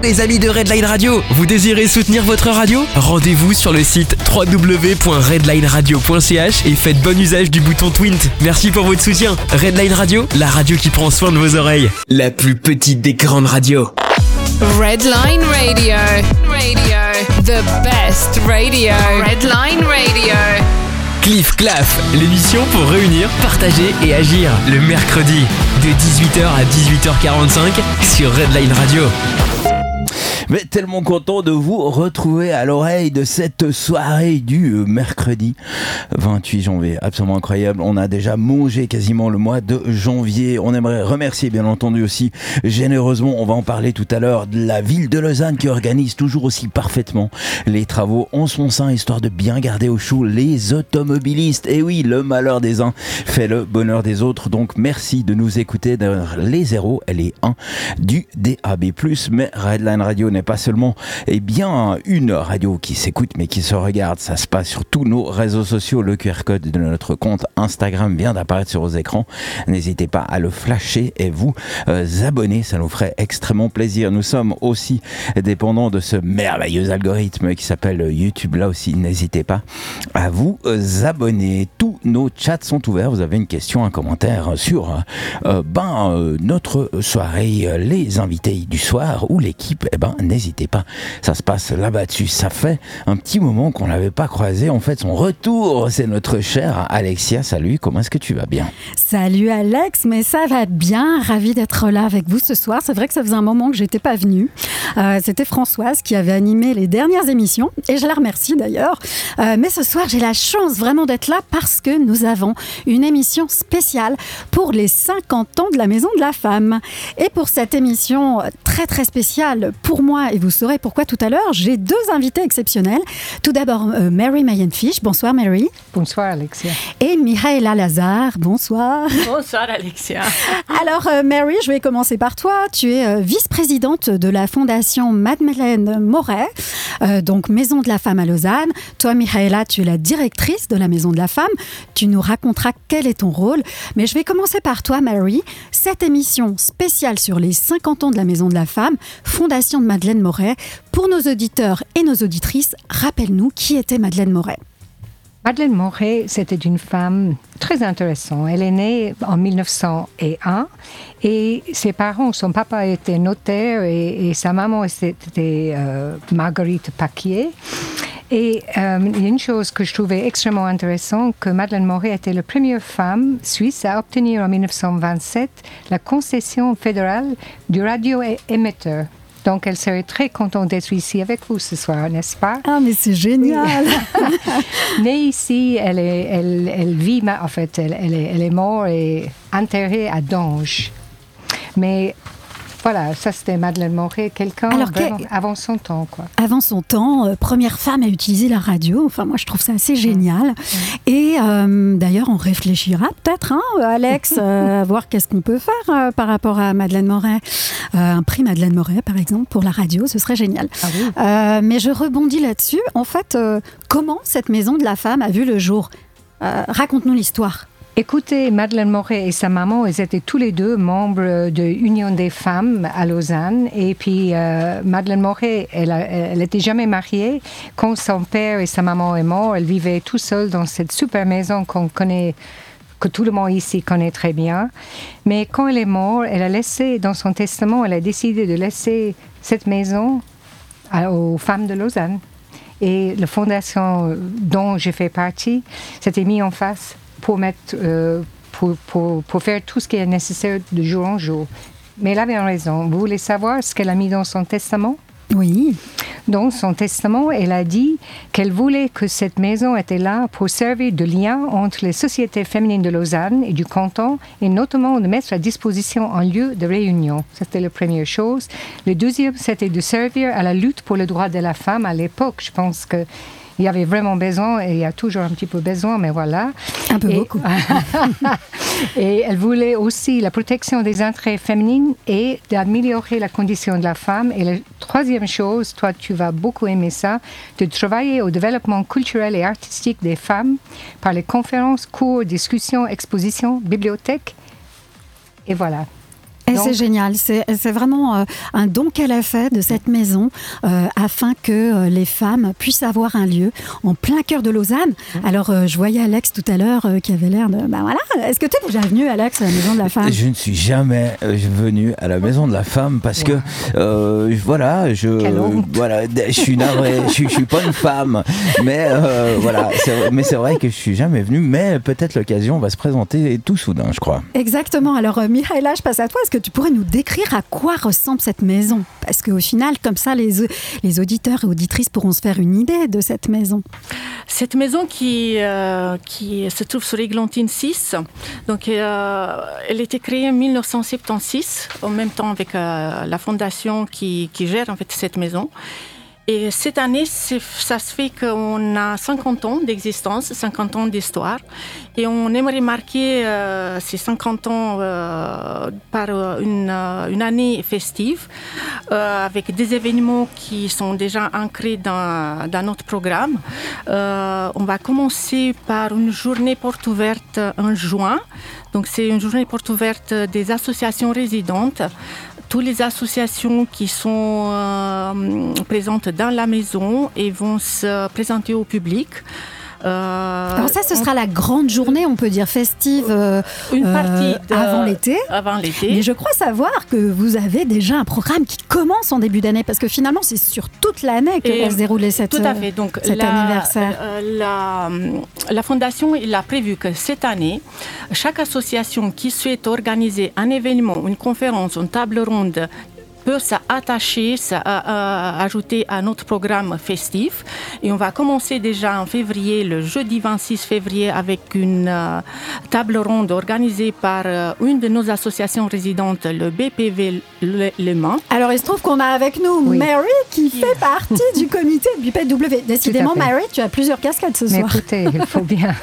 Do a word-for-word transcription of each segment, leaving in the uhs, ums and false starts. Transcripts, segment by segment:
Les amis de Redline Radio, vous désirez soutenir votre radio ? Rendez-vous sur le site w w w point redline radio point c h et faites bon usage du bouton Twint. Merci pour votre soutien. Redline Radio, la radio qui prend soin de vos oreilles. La plus petite des grandes radios. Redline Radio. Radio. The best radio. Redline Radio. Cliff Claff, l'émission pour réunir, partager et agir. Le mercredi, de dix-huit heures à dix-huit heures quarante-cinq sur Redline Radio. Mais tellement content de vous retrouver à l'oreille de cette soirée du mercredi vingt-huit janvier. Absolument incroyable. On a déjà mangé quasiment le mois de janvier. On aimerait remercier bien entendu aussi généreusement, on va en parler tout à l'heure, de la ville de Lausanne qui organise toujours aussi parfaitement les travaux en son sein, histoire de bien garder au chaud les automobilistes. Et oui, le malheur des uns fait le bonheur des autres. Donc merci de nous écouter dans les zéros et les un du D A B plus. Mais Redline Radio n'est pas seulement eh bien, une radio qui s'écoute mais qui se regarde. Ça se passe sur tous nos réseaux sociaux. Le Q R code de notre compte Instagram vient d'apparaître sur vos écrans. N'hésitez pas à le flasher et vous euh, abonner. Ça nous ferait extrêmement plaisir. Nous sommes aussi dépendants de ce merveilleux algorithme qui s'appelle YouTube. Là aussi, n'hésitez pas à vous euh, abonner. Tous nos chats sont ouverts. Vous avez une question, un commentaire sur euh, ben, euh, notre soirée, les invités du soir ou l'équipe. Eh ben, n'hésitez pas, ça se passe là-bas dessus. Ça fait un petit moment qu'on l'avait pas croisé. En fait, son retour, c'est notre chère Alexia. Salut, comment est-ce que tu vas bien ? Salut Alex, mais ça va bien. Ravie d'être là avec vous ce soir. C'est vrai que ça faisait un moment que j'étais pas venue. Euh, c'était Françoise qui avait animé les dernières émissions et je la remercie d'ailleurs. Euh, mais ce soir, j'ai la chance vraiment d'être là parce que nous avons une émission spéciale pour les cinquante ans de la Maison de la Femme. Et pour cette émission très très spéciale pour moi, et vous saurez pourquoi tout à l'heure, j'ai deux invités exceptionnels. Tout d'abord, euh, Mary Mayenfish. Bonsoir Mary. Bonsoir Alexia. Et Michaela Lazare. Bonsoir. Bonsoir Alexia. Alors euh, Mary, je vais commencer par toi. Tu es euh, vice-présidente de la fondation Madeleine Moret, euh, donc Maison de la Femme à Lausanne. Toi Michaela, tu es la directrice de la Maison de la Femme. Tu nous raconteras quel est ton rôle. Mais je vais commencer par toi Mary. Cette émission spéciale sur les cinquante ans de la Maison de la Femme, fondation de Madeleine Moret. Pour nos auditeurs et nos auditrices, rappelle-nous qui était Madeleine Moret. Madeleine Moret, c'était une femme très intéressante. Elle est née en mille neuf cent un et ses parents, son papa était notaire et, et sa maman était euh, Marguerite Paquier. Et euh, il y a une chose que je trouvais extrêmement intéressante, que Madeleine Moret était la première femme suisse à obtenir en mille neuf cent vingt-sept la concession fédérale du radioémetteur. Donc, elle serait très contente d'être ici avec vous ce soir, n'est-ce pas? Ah, mais c'est génial! Oui. Née ici, elle, est, elle, elle vit, en fait, elle, elle, est, elle est morte et enterrée à Dange. Mais voilà, ça c'était Madeleine Moret, quelqu'un Alors, vraiment, que... avant son temps, quoi. Avant son temps, euh, première femme à utiliser la radio. Enfin, moi, je trouve ça assez génial. Mmh. Et euh, d'ailleurs, on réfléchira peut-être, hein, Alex, euh, à voir qu'est-ce qu'on peut faire euh, par rapport à Madeleine Moret. Euh, un prix Madeleine Moret, par exemple, pour la radio, ce serait génial. Ah oui. euh, mais je rebondis là-dessus. En fait, euh, comment cette Maison de la Femme a vu le jour ? euh, Raconte-nous l'histoire. Écoutez, Madeleine Moret et sa maman, ils étaient tous les deux membres de l'Union des femmes à Lausanne. Et puis, euh, Madeleine Moret, elle n'était jamais mariée. Quand son père et sa maman sont morts, elle vivait tout seule dans cette super maison qu'on connaît, que tout le monde ici connaît très bien. Mais quand elle est morte, elle a laissé, dans son testament, elle a décidé de laisser cette maison à, aux femmes de Lausanne. Et la fondation dont je fais partie s'était mise en face pour, mettre, euh, pour, pour, pour faire tout ce qui est nécessaire de jour en jour. Mais elle avait raison. Vous voulez savoir ce qu'elle a mis dans son testament? Oui. Dans son testament, elle a dit qu'elle voulait que cette maison était là pour servir de lien entre les sociétés féminines de Lausanne et du canton, et notamment de mettre à disposition un lieu de réunion. C'était la première chose. Le deuxième, c'était de servir à la lutte pour le droit de la femme. À l'époque, je pense que il y avait vraiment besoin, et il y a toujours un petit peu besoin, mais voilà. Un peu et, beaucoup. Et elle voulait aussi la protection des intérêts féminins et d'améliorer la condition de la femme. Et la troisième chose, toi, tu vas beaucoup aimer ça, de travailler au développement culturel et artistique des femmes par les conférences, cours, discussions, expositions, bibliothèques. Et voilà. Et Donc, c'est génial, c'est, c'est vraiment euh, un don qu'elle a fait de cette maison euh, afin que euh, les femmes puissent avoir un lieu en plein cœur de Lausanne. Alors euh, je voyais Alex tout à l'heure euh, qui avait l'air de... Ben voilà, est-ce que tu es déjà venu, Alex, à la Maison de la Femme? Je ne suis jamais euh, venu à la Maison de la Femme parce Wow. que euh, voilà, je Quelle honte. voilà, je suis navré, je, suis- je suis pas une femme, mais euh, voilà, c'est, mais c'est vrai que je suis jamais venu, mais peut-être l'occasion va se présenter tout soudain, je crois. Exactement. Alors, euh, Mihaela, je passe à toi. Est-ce que tu pourrais nous décrire à quoi ressemble cette maison? Parce qu'au final, comme ça, les, les auditeurs et auditrices pourront se faire une idée de cette maison. Cette maison qui, euh, qui se trouve sur Églantine six, donc, euh, elle a été créée en dix-neuf cent soixante-seize, en même temps avec euh, la fondation qui, qui gère en fait cette maison. Et cette année, c'est, ça se fait qu'on a cinquante ans d'existence, cinquante ans d'histoire. Et on aimerait marquer euh, ces cinquante ans euh, par une, euh, une année festive, euh, avec des événements qui sont déjà ancrés dans, dans notre programme. Euh, on va commencer par une journée porte ouverte en juin. Donc c'est une journée porte ouverte des associations résidentes. Toutes les associations qui sont euh, présentes dans la maison et vont se présenter au public. Euh, Alors ça, ce sera la grande journée, on peut dire festive, euh, une euh, partie de- avant l'été. Avant l'été. Mais je crois savoir que vous avez déjà un programme qui commence en début d'année, parce que finalement, c'est sur toute l'année que Et va se dérouler cette, Tout à fait. Donc, cet la, anniversaire. euh, la, la Fondation il a prévu que cette année, chaque association qui souhaite organiser un événement, une conférence, une table ronde, peut s'attacher, s'ajouter à notre programme festif. Et on va commencer déjà en février, le jeudi vingt-six février, avec une euh, table ronde organisée par euh, une de nos associations résidentes, le B P V Le, Le Mans. Alors, il se trouve qu'on a avec nous Oui. Mary, qui fait partie du comité du P W. Décidément, Tout à fait. Mary, tu as plusieurs casquettes ce Mais soir. écoutez, il faut bien.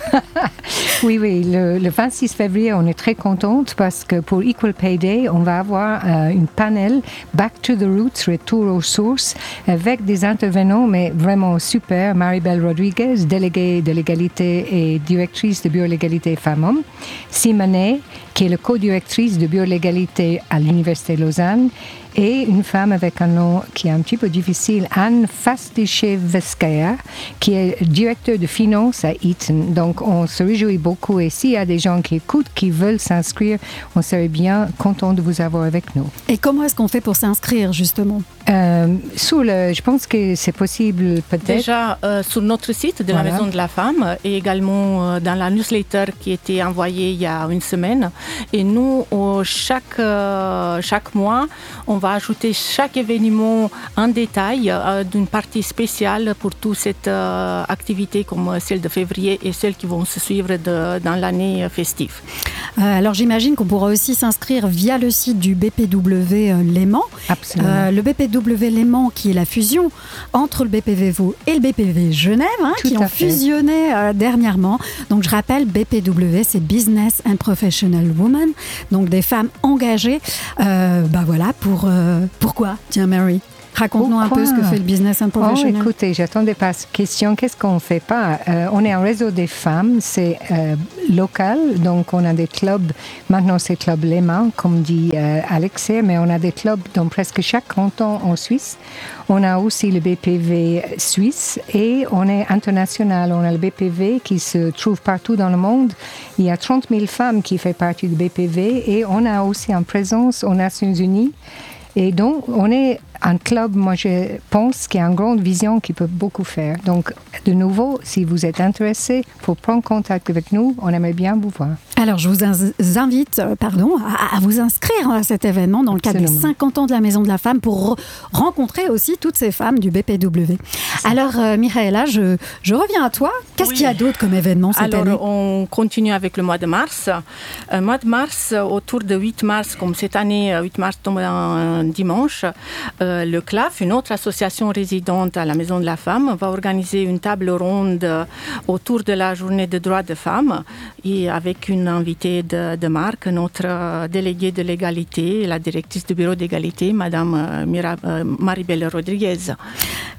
oui, oui, le, le vingt-six février, on est très contente parce que pour Equal Pay Day, on va avoir euh, une panel Back to the Roots, retour aux sources, avec des intervenants, mais vraiment super. Maribel Rodriguez, déléguée de l'égalité et directrice de Bureau l'égalité femmes-hommes. Simonet, qui est la co-directrice de Bureau l'égalité à l'Université de Lausanne. Et une femme avec un nom qui est un petit peu difficile, Anne Fastichevskaya, qui est directeur de finance à Eton. Donc, on se réjouit beaucoup. Et s'il y a des gens qui écoutent, qui veulent s'inscrire, on serait bien content de vous avoir avec nous. Et comment est-ce qu'on fait pour s'inscrire, justement? Euh, sous le, je pense que c'est possible peut-être. Déjà euh, sur notre site de Voilà. la Maison de la Femme et également euh, dans la newsletter qui a été envoyée il y a une semaine. Et nous, au- chaque, euh, chaque mois, on va ajouter chaque événement en détail euh, d'une partie spéciale pour toute cette euh, activité comme celle de février et celles qui vont se suivre de- dans l'année festive. Euh, alors, j'imagine qu'on pourra aussi s'inscrire via le site du B P W euh, Léman. Absolument. Euh, le B P W Léman, qui est la fusion entre le B P V Vaud et le B P V Genève, hein, Tout qui à ont fait. fusionné euh, dernièrement. Donc, je rappelle, B P W, c'est Business and Professional Women, donc des femmes engagées. Euh, bah voilà, pour euh, pourquoi? Tiens, Mary, raconte-nous un peu ce que Pourquoi fait le Business and Oh, Professional. écoutez, j'attendais pas cette question. Qu'est-ce qu'on fait pas Euh, On est un réseau des femmes, c'est euh, local, donc on a des clubs. Maintenant, c'est Club Léman, comme dit euh, Alexia, mais on a des clubs dans presque chaque canton en Suisse. On a aussi le B P V suisse et on est international. On a le B P V qui se trouve partout dans le monde. Il y a trente mille femmes qui font partie du B P V et on a aussi en présence aux Nations Unies. Et donc, on est un club, moi je pense, qui a une grande vision qui peut beaucoup faire. Donc, de nouveau, si vous êtes intéressé, pour prendre contact avec nous, on aimerait bien vous voir. Alors, je vous in- invite euh, pardon, à, à vous inscrire à cet événement dans le cadre des Absolument. cinquante ans de la Maison de la Femme pour re- rencontrer aussi toutes ces femmes du B P W. Alors, euh, Mihaela, je, je reviens à toi. Qu'est-ce Oui. qu'il y a d'autre comme événement cette Alors, année? on continue avec le mois de mars. Euh, mois de mars, euh, autour de huit mars, comme cette année, euh, huit mars tombe un dimanche, euh, le C L A F, une autre association résidente à la Maison de la Femme, va organiser une table ronde euh, autour de la journée des droits des femmes et avec une invitée de, de marque, notre euh, déléguée de l'égalité, la directrice du bureau d'égalité, Madame euh, Mira, euh, Maribel Rodriguez.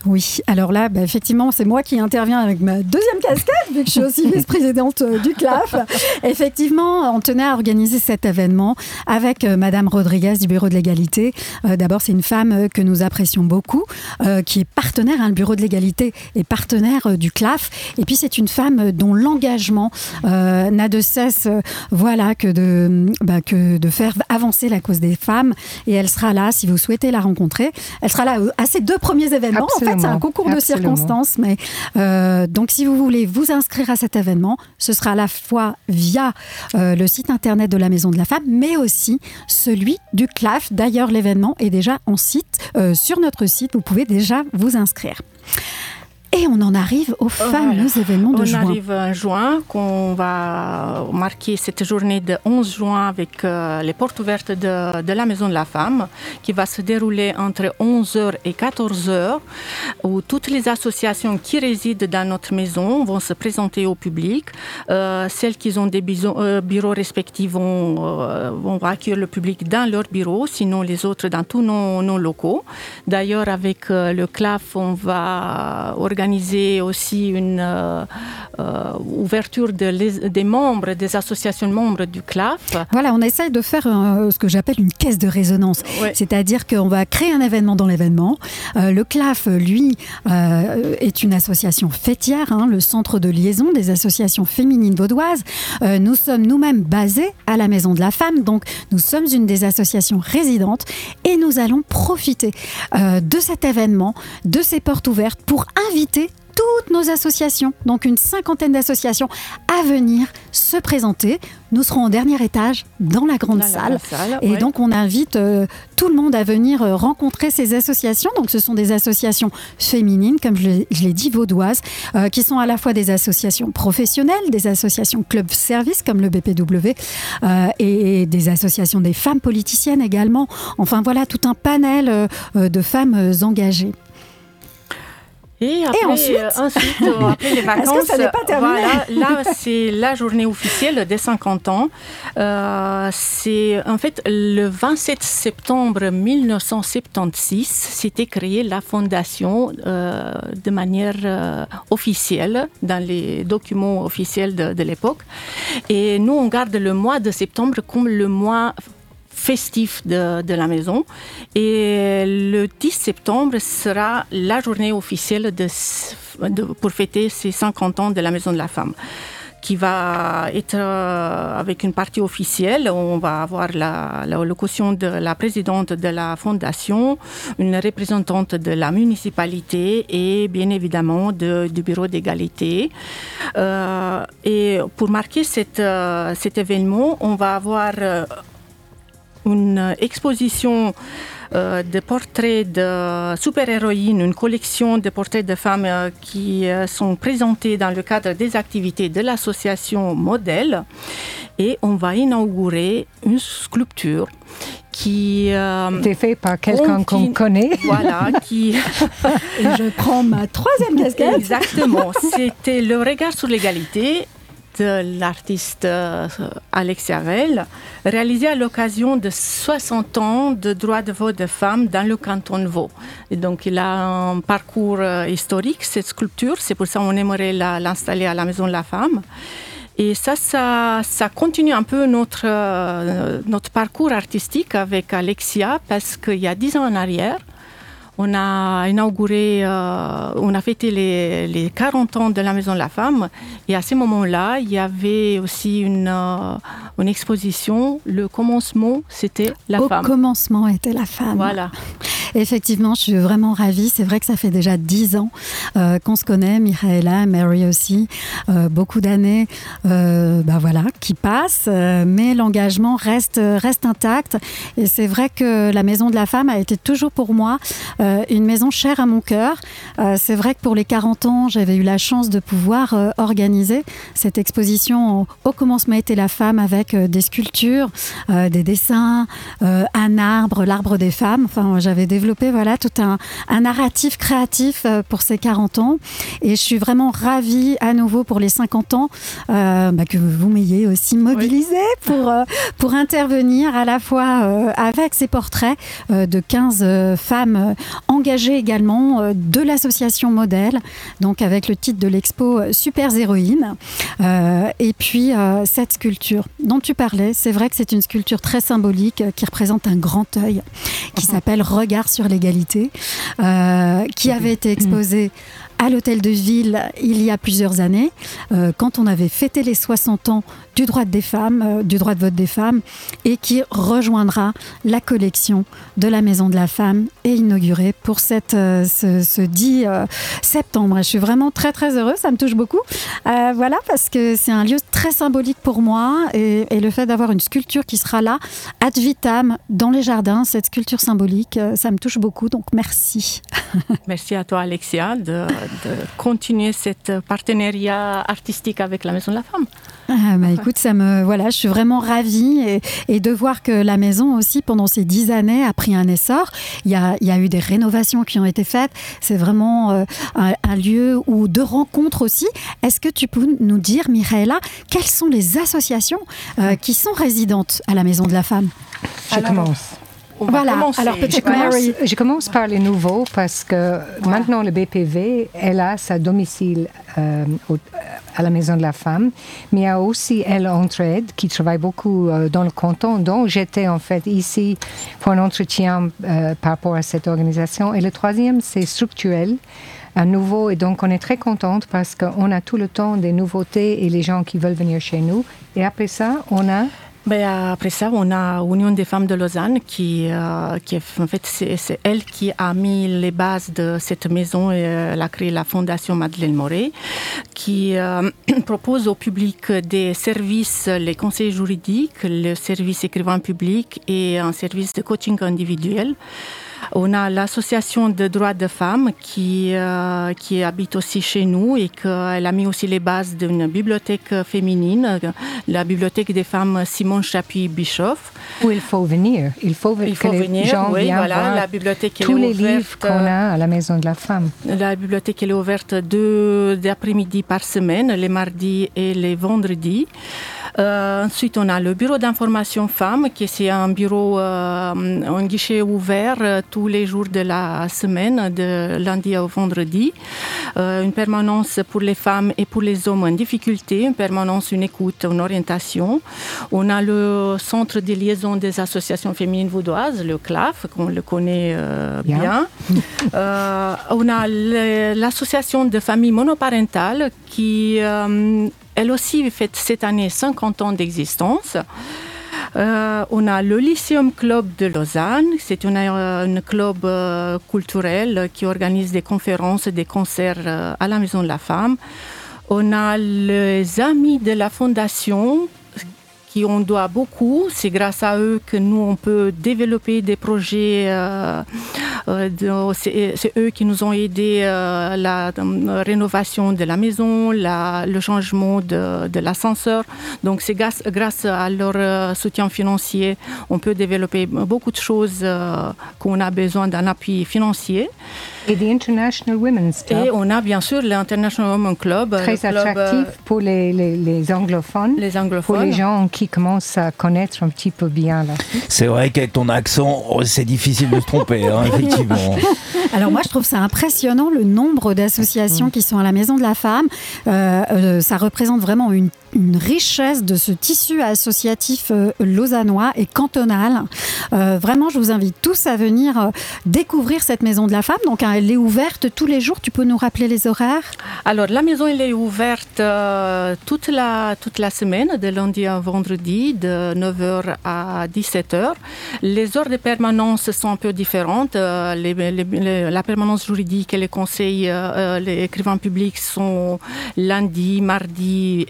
Oui, alors là, bah, effectivement, c'est moi qui interviens avec ma deuxième casquette, vu que je suis aussi vice-présidente euh, du C L A F. Effectivement, on tenait à organiser cet événement avec euh, Madame Rodriguez du Bureau de l'égalité. Euh, d'abord, c'est une femme euh, que nous apprécions beaucoup, euh, qui est partenaire, hein, le Bureau de l'égalité est partenaire euh, du C L A F. Et puis, c'est une femme euh, dont l'engagement euh, n'a de cesse, euh, voilà, que de, bah, que de faire avancer la cause des femmes. Et elle sera là, si vous souhaitez la rencontrer. Elle sera là à ces deux premiers événements. Absolument. En fait, c'est un concours de Absolument. circonstances. Mais, euh, donc, si vous voulez vous inscrire à cet événement, ce sera à la fois via euh, le site internet de la Maison de la Femme, mais aussi celui du C L A F. D'ailleurs, l'événement est déjà en site, euh, sur notre site. Vous pouvez déjà vous inscrire. Et on en arrive aux fameux Voilà. événements de on juin. On arrive en juin, qu'on va marquer cette journée de onze juin avec euh, les portes ouvertes de, de la Maison de la Femme, qui va se dérouler entre onze heures et quatorze heures, où toutes les associations qui résident dans notre maison vont se présenter au public. Euh, celles qui ont des biso- euh, bureaux respectifs vont, euh, vont accueillir le public dans leur bureau, sinon les autres dans tous nos, nos locaux. D'ailleurs, avec euh, le C L A F, on va organiser organiser aussi une euh, euh, ouverture de les, des membres, des associations membres du C L A F. Voilà, on essaye de faire euh, ce que j'appelle une caisse de résonance. Ouais. C'est-à-dire qu'on va créer un événement dans l'événement. Euh, le C L A F, lui, euh, est une association fêtière, hein, le centre de liaison des associations féminines vaudoises. Euh, nous sommes nous-mêmes basés à la Maison de la Femme, donc nous sommes une des associations résidentes et nous allons profiter euh, de cet événement, de ces portes ouvertes pour inviter toutes nos associations, donc une cinquantaine d'associations à venir se présenter. Nous serons au dernier étage dans la grande Dans la salle. grande salle, et ouais. donc on invite euh, tout le monde à venir euh, rencontrer ces associations. Donc ce sont des associations féminines, comme je l'ai, je l'ai dit, vaudoises, euh, qui sont à la fois des associations professionnelles, des associations club service comme le B P W euh, et, et des associations des femmes politiciennes également. Enfin voilà, tout un panel euh, de femmes euh, engagées. Et, après, Et ensuite, euh, ensuite euh, après les vacances, Est-ce que ça n'est pas terminé? voilà, là c'est la journée officielle des cinquante ans. Euh, c'est en fait le vingt-sept septembre mille neuf cent soixante-seize, s'était créée la fondation euh, de manière euh, officielle dans les documents officiels de, de l'époque. Et nous on garde le mois de septembre comme le mois festif de, de la maison. Et le dix septembre sera la journée officielle de, de, pour fêter ces cinquante ans de la Maison de la Femme, qui va être euh, avec une partie officielle. On va avoir la, la locution de la présidente de la fondation, une représentante de la municipalité et bien évidemment de, du bureau d'égalité. Euh, et pour marquer cette, euh, cet événement, on va avoir euh, une exposition euh, de portraits de super-héroïnes, une collection de portraits de femmes euh, qui euh, sont présentés dans le cadre des activités de l'association Modèle. Et on va inaugurer une sculpture qui euh, C'est fait par quelqu'un qu'on qui- connaît. Voilà, qui Et je prends ma troisième casquette. exactement. C'était le regard sur l'égalité de l'artiste euh, Alexia Vell, réalisé à l'occasion de soixante ans de droit de vote de femmes dans le canton de Vaud. Et donc, il a un parcours euh, historique, cette sculpture. C'est pour ça qu'on aimerait la- l'installer à la Maison de la Femme. Et ça, ça, ça continue un peu notre, euh, notre parcours artistique avec Alexia, parce qu'il y a dix ans en arrière, on a inauguré, euh, on a fêté les, les quarante ans de la Maison de la Femme. Et à ce moment-là, il y avait aussi une, euh, une exposition. Le commencement, c'était la Au femme. commencement était la femme. Voilà. Effectivement, je suis vraiment ravie. C'est vrai que ça fait déjà dix ans euh, qu'on se connaît, Michaela, Mary aussi, euh, beaucoup d'années, euh, bah voilà, qui passent, euh, mais l'engagement reste reste intact. Et c'est vrai que la Maison de la Femme a été toujours pour moi euh, une maison chère à mon cœur. Euh, c'est vrai que pour les quarante ans, j'avais eu la chance de pouvoir euh, organiser cette exposition au, au commencement était la femme avec euh, des sculptures, euh, des dessins, euh, un arbre, l'arbre des femmes. Enfin, j'avais dévoré développé voilà, tout un, un narratif créatif pour ces quarante ans. Et je suis vraiment ravie à nouveau pour les cinquante ans euh, bah, que vous m'ayez aussi mobilisée oui. pour, euh, pour intervenir à la fois euh, avec ces portraits euh, de quinze euh, femmes euh, engagées également euh, de l'association Modèle, donc avec le titre de l'expo euh, Super Héroïnes. Euh, et puis euh, cette sculpture dont tu parlais, c'est vrai que c'est une sculpture très symbolique euh, qui représente un grand œil qui uh-huh. s'appelle Regard sur l'égalité, euh, qui uh-huh. avait été exposée à l'Hôtel de Ville il y a plusieurs années, euh, quand on avait fêté les soixante ans du droit des femmes, euh, du droit de vote des femmes, et qui rejoindra la collection de la Maison de la Femme et inaugurée pour cette, euh, ce, ce dix euh, septembre. Je suis vraiment très très heureuse, ça me touche beaucoup. Euh, voilà, parce que c'est un lieu très symbolique pour moi, et, et le fait d'avoir une sculpture qui sera là, ad vitam, dans les jardins, cette sculpture symbolique, euh, ça me touche beaucoup, donc merci. Merci à toi Alexia de, de continuer cet partenariat artistique avec la Maison de la Femme. Ah, bah, écoute, ça me, voilà, je suis vraiment ravie et, et de voir que la maison aussi, pendant ces dix années, a pris un essor. Il y a, il y a eu des rénovations qui ont été faites. C'est vraiment euh, un, un lieu où de rencontres aussi. Est-ce que tu peux nous dire, Michaela, quelles sont les associations euh, qui sont résidentes à la Maison de la Femme ? Je Alors, commence. Voilà, alors peut-être je commence, je commence par les nouveaux parce que voilà. Maintenant le B P V, elle a sa domicile euh, au, à la Maison de la Femme, mais il y a aussi Elle Entraide qui travaille beaucoup euh, dans le canton, dont j'étais en fait ici pour un entretien euh, par rapport à cette organisation. Et le troisième, c'est Structurel, un nouveau, et donc on est très contente parce qu'on a tout le temps des nouveautés et les gens qui veulent venir chez nous. Et après ça, on a... Ben, après ça, on a Union des femmes de Lausanne qui, euh, qui en fait, c'est, c'est elle qui a mis les bases de cette maison et euh, elle a créé la Fondation Madeleine Moret qui euh, propose au public des services, les conseils juridiques, le service écrivain public et un service de coaching individuel. On a l'association de droits de femmes qui, euh, qui habite aussi chez nous et qu'elle a mis aussi les bases d'une bibliothèque féminine, la bibliothèque des femmes Simone Chapuis-Bischoff. Où il faut venir. Il faut, il faut que venir, les gens oui, viennent voilà, voir la bibliothèque tous elle est les ouverte, livres qu'on a à la Maison de la Femme. La bibliothèque elle est ouverte deux après-midi par semaine, les mardis et les vendredis. Euh, ensuite, on a le bureau d'information femmes, qui c'est un bureau, euh, un guichet ouvert euh, tous les jours de la semaine, de lundi au vendredi. Euh, une permanence pour les femmes et pour les hommes en difficulté, une permanence, une écoute, une orientation. On a le centre de liaison des associations féminines vaudoises, le C L A F, qu'on le connaît euh, bien. bien. euh, on a le, l'association de familles monoparentales qui... Euh, Elle aussi fête cette année cinquante ans d'existence. Euh, on a le Lyceum Club de Lausanne. C'est un euh, club euh, culturel qui organise des conférences, des concerts euh, à la Maison de la Femme. On a les amis de la Fondation qui on doit beaucoup. C'est grâce à eux que nous, on peut développer des projets. Euh, euh, de, c'est, c'est eux qui nous ont aidé à euh, la euh, rénovation de la maison, la, le changement de, de l'ascenseur. Donc, c'est grâce, grâce à leur euh, soutien financier, on peut développer beaucoup de choses euh, qu'on a besoin d'un appui financier. Et l'International Women's Club. Et on a bien sûr l'International Women's Club. Très club, attractif euh, pour les, les, les anglophones. Les anglophones. Pour les gens qui commencent à connaître un petit peu bien. Là. C'est vrai qu'avec ton accent, oh, c'est difficile de se tromper, hein, effectivement. Alors moi, je trouve ça impressionnant, le nombre d'associations qui sont à la Maison de la Femme. Euh, euh, ça représente vraiment une, une richesse de ce tissu associatif euh, lausannois et cantonal. Euh, vraiment, je vous invite tous à venir euh, découvrir cette Maison de la Femme. Donc, hein, elle est ouverte tous les jours. Tu peux nous rappeler les horaires ? Alors, la maison, elle est ouverte euh, toute, la, toute la semaine, de lundi à vendredi, de neuf heures à dix-sept heures. Les heures de permanence sont un peu différentes. Euh, les, les, les, la permanence juridique et les conseils, euh, les écrivains publics sont lundi, mardi et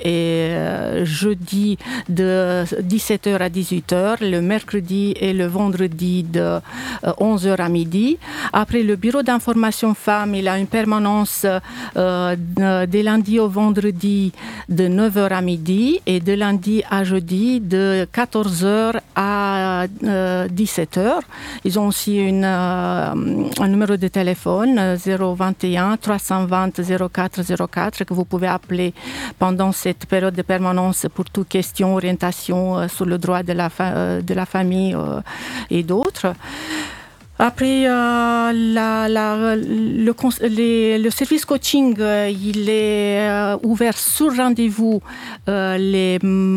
le jeudi de dix-sept heures à dix-huit heures, le mercredi et le vendredi de onze heures à midi. Après, le bureau d'information femmes, il a une permanence euh, des lundis au vendredi de neuf heures à midi et de lundi à jeudi de quatorze heures à euh, dix-sept heures. Ils ont aussi une, euh, un numéro de téléphone zéro vingt et un trois cent vingt zéro quatre zéro quatre que vous pouvez appeler pendant cette période de permanence pour toute question, orientation euh, sur le droit de la, fa- euh, de la famille euh, et d'autres. Après, euh, la, la, le, les, le service coaching, euh, il est euh, ouvert sur rendez-vous euh, les,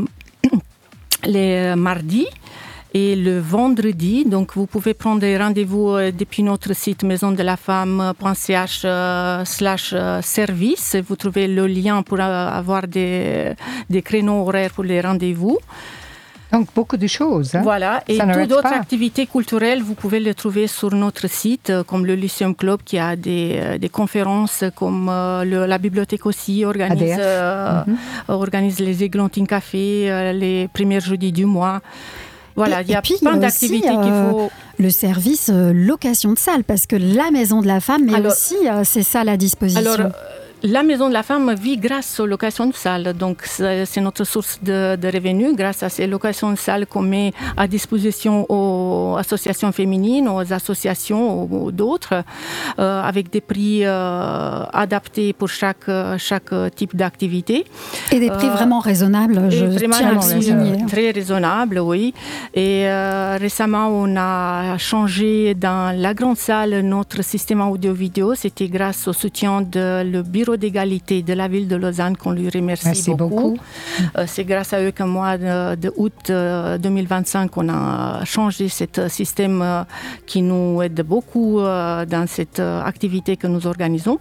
les mardis et le vendredi. Donc, vous pouvez prendre des rendez-vous euh, depuis notre site maison de la femme point c h euh, slash service. Vous trouvez le lien pour euh, avoir des, des créneaux horaires pour les rendez-vous. Donc, beaucoup de choses. Hein? Voilà, et toutes d'autres pas. activités culturelles, vous pouvez les trouver sur notre site, comme le Lyceum Club qui a des, des conférences, comme euh, le, la bibliothèque aussi organise, euh, mm-hmm. organise les Églantines Café euh, les premiers jeudis du mois. Voilà, il y a puis, plein il y a d'activités aussi, qu'il euh, faut... Le service euh, location de salle, parce que la Maison de la Femme, mais alors, aussi euh, c'est ça à disposition. Alors, la Maison de la Femme vit grâce aux locations de salles. Donc, c'est, c'est notre source de, de revenus. Grâce à ces locations de salles qu'on met à disposition aux associations féminines, aux associations ou, ou d'autres, euh, avec des prix euh, adaptés pour chaque, chaque type d'activité. Et des prix euh, vraiment raisonnables, je tiens à le souligner. Très raisonnables, oui. Et euh, récemment, on a changé dans la grande salle notre système audio-vidéo. C'était grâce au soutien de le bureau d'égalité de la ville de Lausanne qu'on lui remercie Merci beaucoup. beaucoup. Euh, c'est grâce à eux qu'au mois de, de août euh, deux mille vingt-cinq, on a changé ce système euh, qui nous aide beaucoup euh, dans cette euh, activité que nous organisons.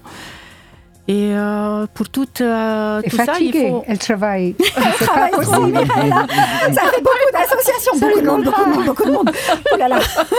Et euh, pour tout, euh, tout ça, il faut... Elle travaille. Elle travaille trop, Michaela. Ça fait beaucoup d'associations, beaucoup de monde, beaucoup de monde, beaucoup de monde. Oh là là.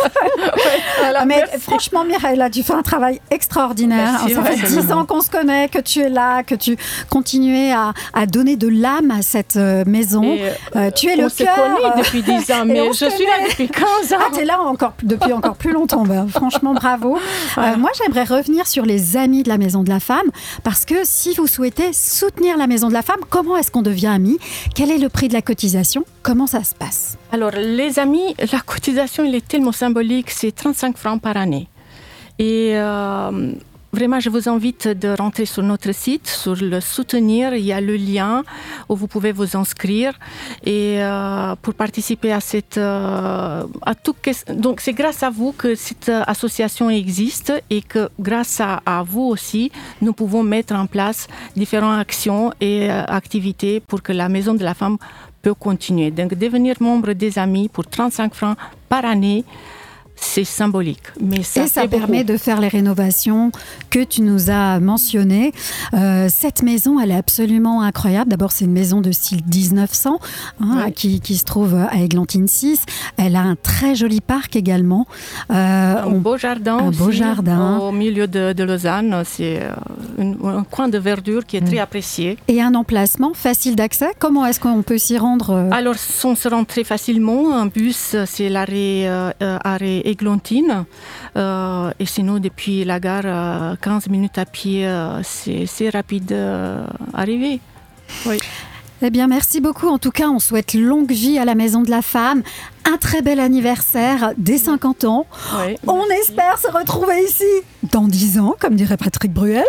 Voilà, mais merci. franchement, Michaela, tu fais un travail extraordinaire. Merci, ça ouais, fait dix ans qu'on se connaît, que tu es là, que tu continues à, à donner de l'âme à cette maison. Et euh, tu es le cœur. On se connaît depuis dix ans, mais je suis là depuis quinze ans. Ah, tu es là encore, depuis encore plus longtemps. Ben, franchement, bravo. Ouais. Euh, moi, j'aimerais revenir sur les amis de la Maison de la Femme. Parce que si vous souhaitez soutenir la Maison de la Femme, comment est-ce qu'on devient ami? Quel est le prix de la cotisation? Comment ça se passe? Alors, les amis, la cotisation, elle est tellement symbolique, c'est trente-cinq francs par année. Et euh, vraiment, je vous invite de rentrer sur notre site, sur le soutenir. Il y a le lien où vous pouvez vous inscrire et euh, pour participer à cette, euh, à tout. Donc, c'est grâce à vous que cette association existe et que grâce à, à vous aussi, nous pouvons mettre en place différentes actions et euh, activités pour que la Maison de la Femme peut continuer. Donc, devenir membre des Amis pour trente-cinq francs par année. C'est symbolique, mais ça et ça permet beaucoup. de faire les rénovations que tu nous as mentionnées. Euh, cette maison, elle est absolument incroyable. D'abord, c'est une maison de style dix-neuf cents hein, ouais. qui, qui se trouve à Églantine six. Elle a un très joli parc également. Euh, un on, beau jardin un aussi, beau jardin. Au milieu de, de Lausanne. C'est une, un coin de verdure qui est mmh. très apprécié. Et un emplacement facile d'accès. Comment est-ce qu'on peut s'y rendre? Alors, on se rend très facilement. Un bus, c'est l'arrêt euh, arrêt Églantine. Euh, et sinon, depuis la gare, euh, quinze minutes à pied, euh, c'est, c'est rapide euh, arriver. Oui. Eh bien, merci beaucoup. En tout cas, on souhaite longue vie à la Maison de la Femme. Un très bel anniversaire des cinquante ans. Oui, on merci. espère se retrouver ici dans dix ans, comme dirait Patrick Bruel.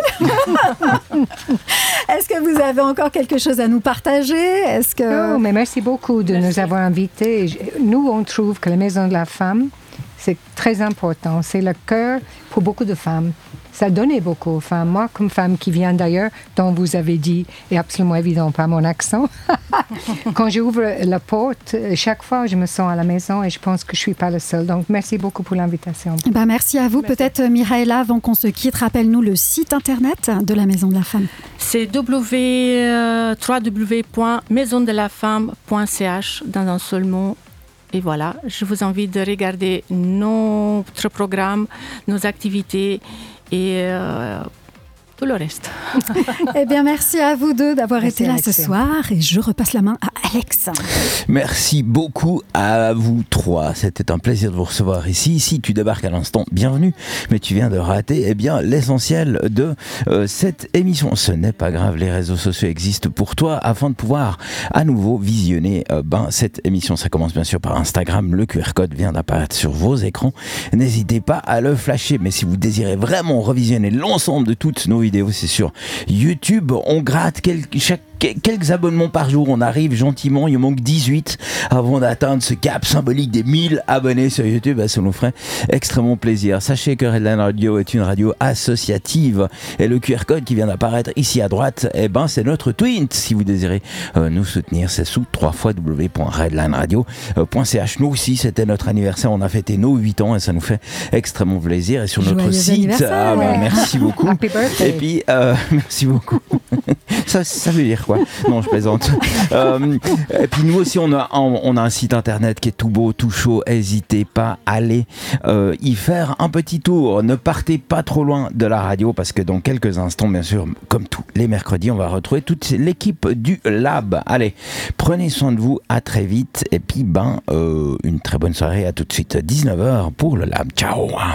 Est-ce que vous avez encore quelque chose à nous partager? Est-ce que... Non, mais merci beaucoup de merci. nous avoir invités. Nous, on trouve que la Maison de la Femme, c'est très important. C'est le cœur pour beaucoup de femmes. Ça donnait beaucoup aux femmes. Moi, comme femme qui vient d'ailleurs, dont vous avez dit, et absolument évident par mon accent, quand j'ouvre la porte, chaque fois, je me sens à la maison et je pense que je ne suis pas la seule. Donc, merci beaucoup pour l'invitation. Ben, merci à vous. Merci. Peut-être, Michaela, avant qu'on se quitte, rappelle-nous le site internet de la Maison de la Femme. C'est w w w point maison de la femme point c h dans un seul mot. Et voilà, je vous invite de regarder notre programme, nos activités et euh, tout le reste. Eh bien, merci à vous deux d'avoir Merci, été là Alexia. ce soir et je repasse la main à Alex. Merci beaucoup à vous trois. C'était un plaisir de vous recevoir ici. Si tu débarques à l'instant, bienvenue. Mais tu viens de rater eh bien, l'essentiel de euh, cette émission. Ce n'est pas grave, les réseaux sociaux existent pour toi afin de pouvoir à nouveau visionner euh, ben, cette émission. Ça commence bien sûr par Instagram. Le Q R code vient d'apparaître sur vos écrans. N'hésitez pas à le flasher. Mais si vous désirez vraiment revisionner l'ensemble de toutes nos vidéos, c'est sur YouTube. On gratte quelques, chaque quelques abonnements par jour, on arrive gentiment, il manque dix-huit avant d'atteindre ce cap symbolique des mille abonnés sur YouTube. Ça nous ferait extrêmement plaisir. Sachez que Redline Radio est une radio associative et le Q R code qui vient d'apparaître ici à droite, eh ben, c'est notre Twint. Si vous désirez euh, nous soutenir, c'est sous w w w point redline radio point c h. Nous aussi, c'était notre anniversaire, on a fêté nos huit ans et ça nous fait extrêmement plaisir. Et sur Joyeux notre site, anniversaire. ah, ben, merci beaucoup. Happy birthday. Et puis, euh, merci beaucoup. ça, ça veut dire quoi? Non, je plaisante. Euh, et puis nous aussi, on a, on a un site internet qui est tout beau, tout chaud. N'hésitez pas à aller euh, y faire un petit tour. Ne partez pas trop loin de la radio parce que dans quelques instants, bien sûr, comme tous les mercredis, on va retrouver toute l'équipe du Lab. Allez, prenez soin de vous. À très vite. Et puis, ben, euh, une très bonne soirée. À tout de suite, dix-neuf heures pour le Lab. Ciao.